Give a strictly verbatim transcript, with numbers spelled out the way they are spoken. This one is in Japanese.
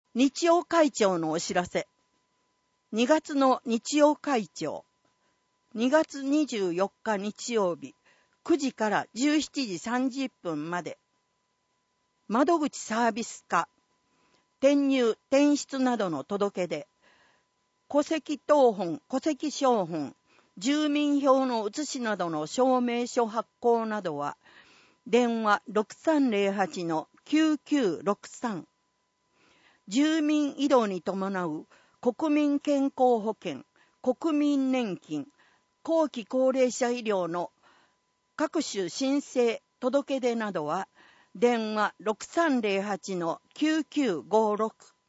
日曜会長のお知らせ。にがつの日曜会長。にがつにじゅうよっか日曜日、くじからじゅうしちじさんじゅっぷんまで。窓口サービス課。転入、転出などの届け出。戸籍謄本、戸籍抄本、住民票の写しなどの証明書発行などは、電話 ろくさんぜろはちのきゅうきゅうろくさん。住民移動に伴う国民健康保険、国民年金、後期高齢者医療の各種申請、届け出などは、電話 ろくさんぜろはちのきゅうきゅうごろく。